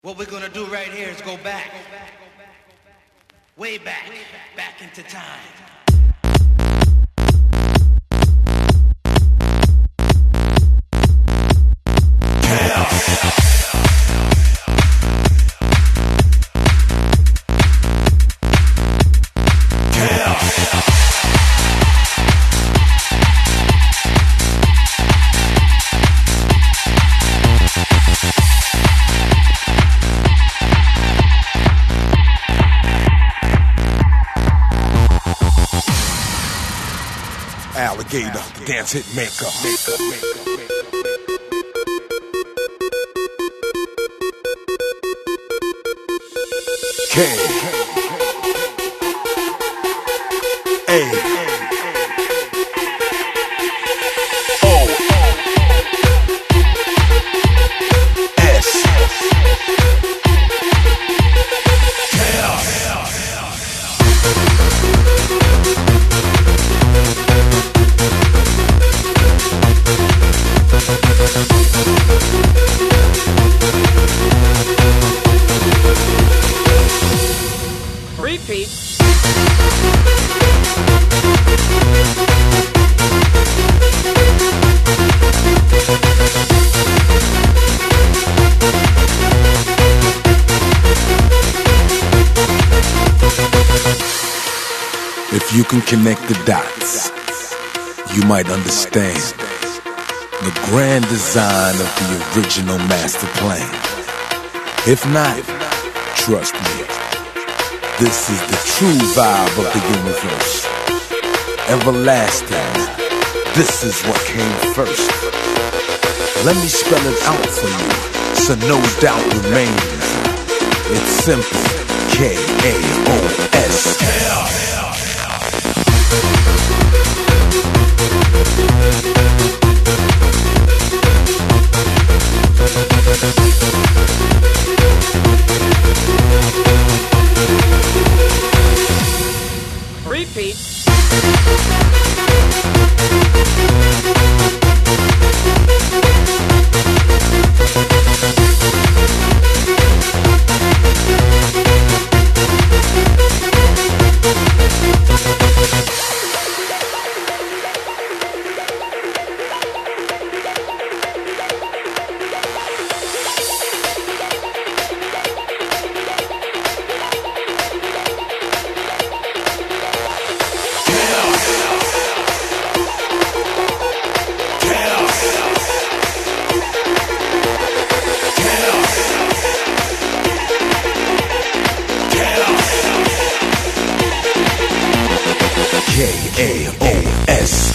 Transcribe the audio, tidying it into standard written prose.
What we're gonna do right here is go back, way back, back into time. Alligator, dance hit maker. K A O S Repeat. If you can connect the dots, you might understand the grand design of the original master plan. If not, trust me, this is the true vibe of the universe. Everlasting, this is what came first. Let me spell it out for you, so no doubt remains. It's simple, K-A-O-S. Repeat. K-A-O-S.